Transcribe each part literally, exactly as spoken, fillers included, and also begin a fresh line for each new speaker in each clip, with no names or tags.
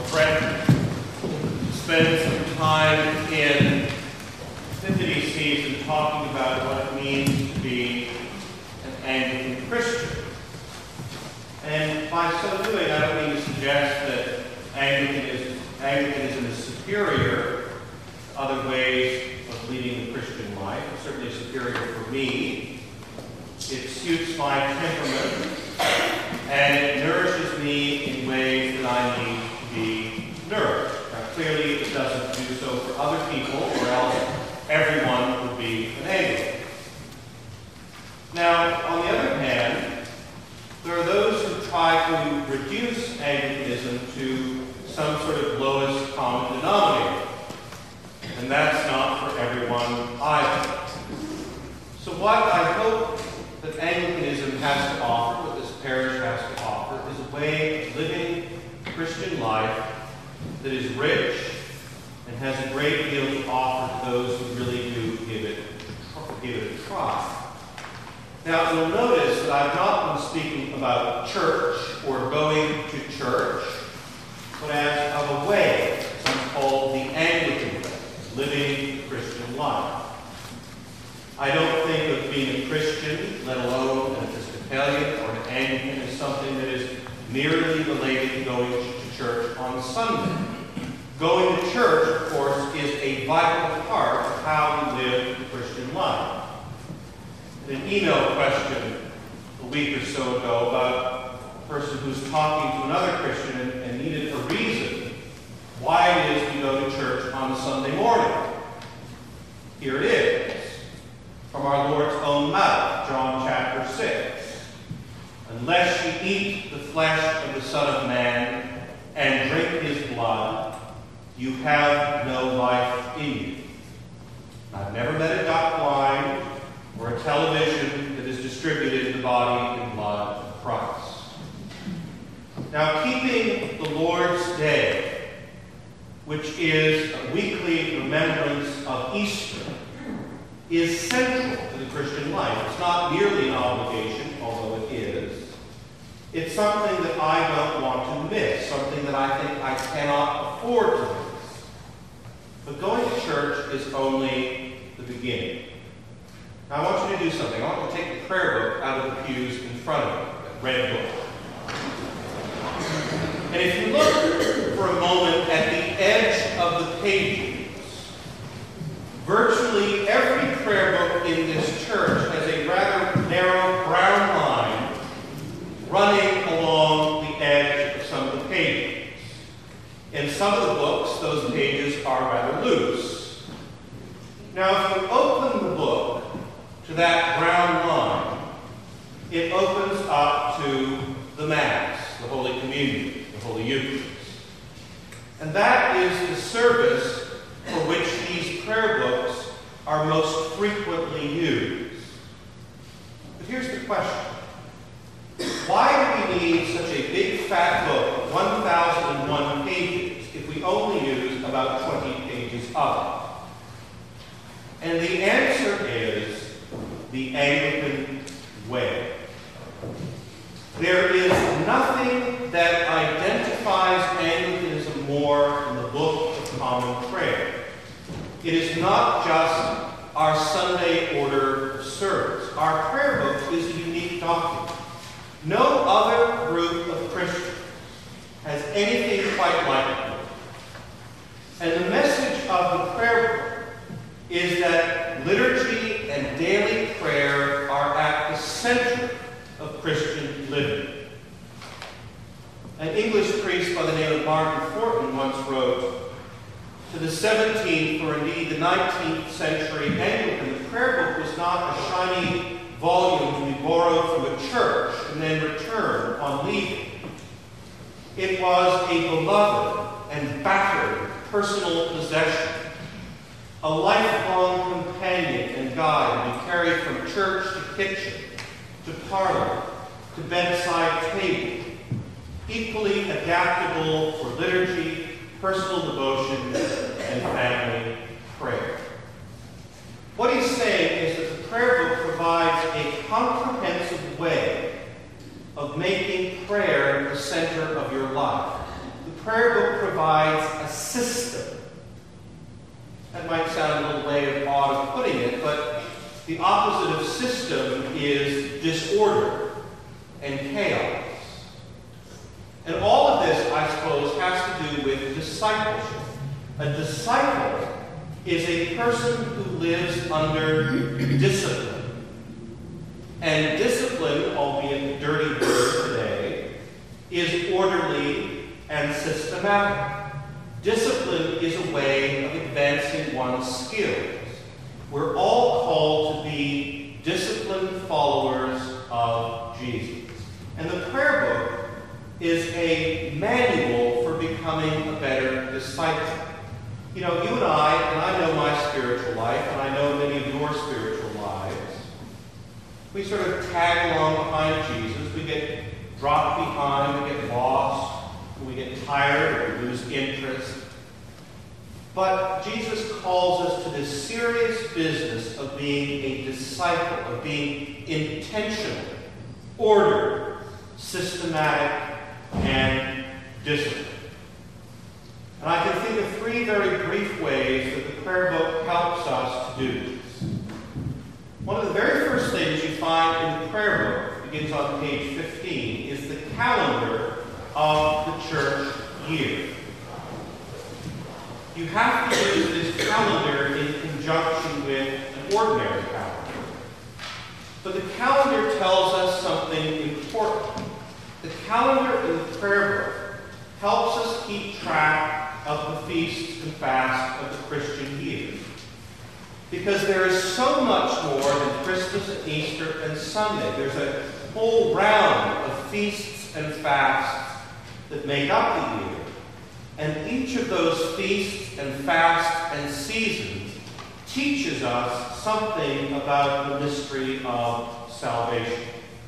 friend to spend some time in Epiphany season talking about what it means to be an Anglican Christian. And by so doing, I don't mean to suggest that Anglicanism, Anglicanism is superior to other ways of leading the Christian life. It's certainly superior for me. It suits my temperament, and it nourishes me in ways that I need to be nourished. Now, clearly, it doesn't do so for other people, or else everyone would be an Anglican. Now, on the other hand, there are those who try to reduce Anglicanism to some sort of lowest common denominator. And that's not for everyone either. So what I hope that Anglicanism has to offer, what this parish has to offer, is a way of living Christian life that is rich and has a great deal to offer to those who really do give it, give it a try. Now, you'll notice that I've not been speaking about church or going to church, but as of a way, some call the Anglican way, living the Christian life. I don't think of being a Christian, let alone an Episcopalian or an Anglican, as something that is merely related to going to church on Sunday. Going to church, of course, is a vital part of how we live the Christian life. An email question a week or so ago about a person who's talking to another Christian and, and needed a reason why it is we go to church on a Sunday morning. Here it is, from our Lord's own mouth, John chapter six. Unless you eat the flesh of the Son of Man and drink his blood, you have no life in you. I've never met a duck blind or a television that is distributed the body and blood of Christ. Now, keeping the Lord's Day, which is a weekly remembrance of Easter, is central to the Christian life. It's not merely an obligation, although it is. It's something that I don't want to miss, something that I think I cannot afford to miss. But going to church is only the beginning. Now, I want you to do something. I want you to take the prayer book out of the pews in front of you, that red book. And if you look for a moment at the edge of the pages, virtually every prayer book in this church has a rather narrow brown line running along the edge of some of the pages. In some of the books, those pages are rather loose. Now, if you open the book to that brown line, it opens up to the Mass, the Holy Communion, the Holy Eucharist. And that is the service for which these prayer books are most frequently used. But here's the question. Why do we need such a big fat book of one thousand one pages if we only use about twenty pages of it? And the answer is the Anglican way. There is nothing that identifies Anglicanism more than the Book of Common Prayer. It is not just our Sunday order service. Our prayer book is a unique document. No other group of Christians has anything quite like it. And the message of the prayer book is that liturgy and daily prayer are at the center of Christian living. An English priest by the name of Martin Fortin once wrote, to the seventeenth or indeed the nineteenth century Anglican, the prayer book was not a shiny volume to be borrowed from a church and then returned upon leaving. It was a beloved and battered personal possession, a lifelong companion and guide to be carried from church to kitchen, to parlor, to bedside table, equally adaptable for liturgy, personal devotion, and family prayer. What he's saying is that the prayer book provides a comprehensive way of making prayer the center of your life. The prayer book provides a system. That might sound a little way of odd of putting it, but the opposite of system is disorder and chaos. And all of this, I suppose, has to do with discipleship. A disciple is a person who lives under discipline. And discipline, albeit a dirty word today, is orderly and systematic. Discipline is a way of advancing one's skills. We're all called to be disciplined followers of Jesus. And the prayer book is a manual for becoming a better disciple. You know, you and I, and I know my spiritual life, and I know many of your spiritual lives, we sort of tag along behind Jesus. We get dropped behind, we get lost, we get tired, or we lose interest. But Jesus calls us to this serious business of being a disciple, of being intentional, ordered, systematic, and disciplined. And I can think of three very brief ways that the prayer book helps us to do this. One of the very first things you find in the prayer book, begins on page fifteen, is the calendar of the church year. You have to use this calendar in conjunction with an ordinary calendar. But the calendar tells us something important. The calendar in the prayer book helps us keep track of the feasts and fasts of the Christian year. Because there is so much more than Christmas and Easter and Sunday. There's a whole round of feasts and fasts that make up the year. And each of those feasts and fasts and seasons teaches us something about the mystery of salvation.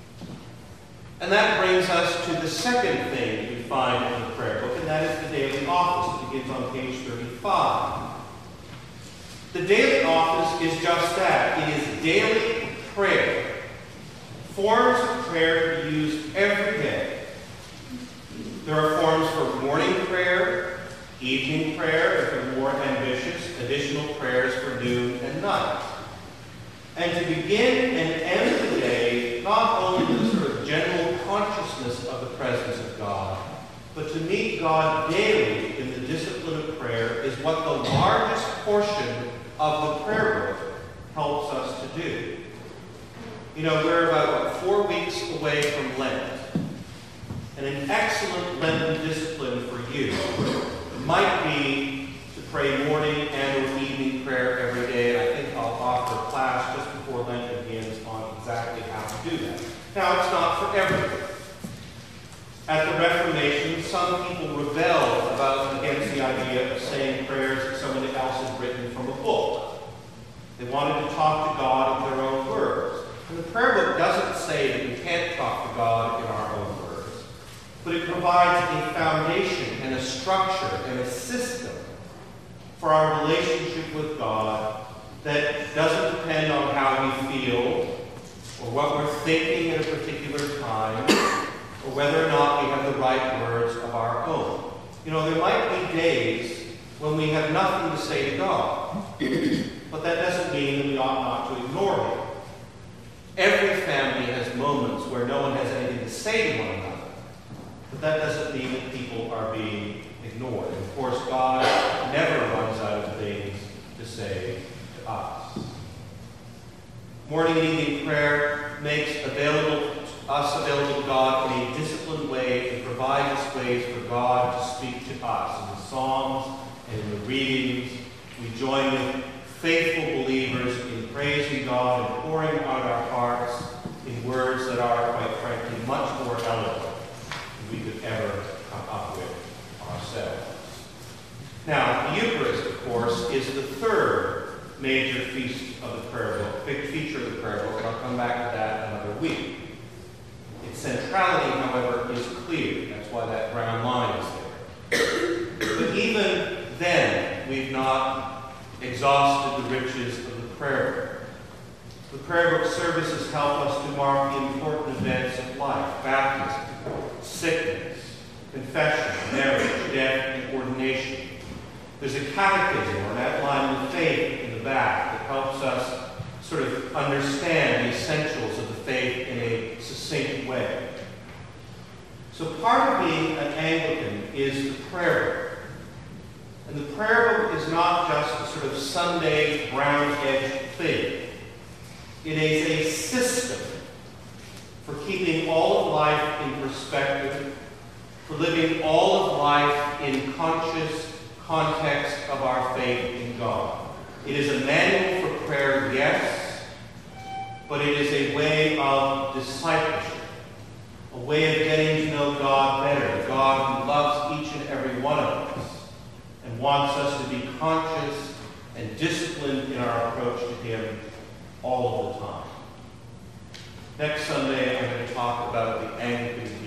And that brings us to the second thing we find in the prayer book, and that is the daily office. It begins on page thirty-five. The daily office is just that. It is daily prayer. Forms of prayer to be used every day. There are forms for morning prayer, evening prayer, if they're more ambitious, additional prayers for noon and night. And to begin and end the day, not only with a sort of general consciousness of the presence of God, but to meet God daily in the discipline of prayer is what the largest portion of the prayer book helps us to do. You know, we're about what, four weeks away from Lent. And an excellent Lenten discipline for you might be to pray morning and or evening prayer every day. And I think I'll offer a class just before Lent begins on exactly how to do that. Now, it's not for everyone. At the Reformation, some people rebelled about against the idea of saying prayers that somebody else had written from a book. They wanted to talk to God in their own words. And the prayer book doesn't say that we can't talk to God in our own words, but it provides a foundation and a structure and a system for our relationship with God that doesn't depend on how we feel or what we're thinking at a particular time or whether or not we have the right words of our own. You know, there might be days when we have nothing to say to God, but that doesn't mean that we ought not to ignore Him. Every family has moments where no one has anything to say to one another. But that doesn't mean that people are being ignored. And of course, God never runs out of things to say to us. Morning and evening prayer makes available to us available to God in a disciplined way and provides us ways for God to speak to us. In the Psalms and in the readings, we join with faithful believers in praising God and pouring out our hearts in words that are, quite frankly, much more eloquent than we could ever come up with ourselves. Now, the Eucharist, of course, is the third major feast of the prayer book, big feature of the prayer book, and I'll come back to that another week. Its centrality, however, is clear. That's why that brown line is there. But even then, we've not exhausted the riches of the prayer book. The prayer book services help us to mark the important events of life: baptism, sickness, confession, marriage, death, and ordination. There's a catechism or an outline of faith in the back that helps us sort of understand the essentials of the faith in a succinct way. So part of being an Anglican is the prayer book. And the prayer book is not just a sort of Sunday brown-edged thing. It is a system for keeping all of life in perspective, for living all of life in conscious context of our faith in God. It is a manual for prayer, yes, but it is a way of discipleship, a way of getting to know God better, God who loves each and every one of us and wants us to be conscious and disciplined in our approach to Him all of the time. Next Sunday, I'm going to talk about the Anglican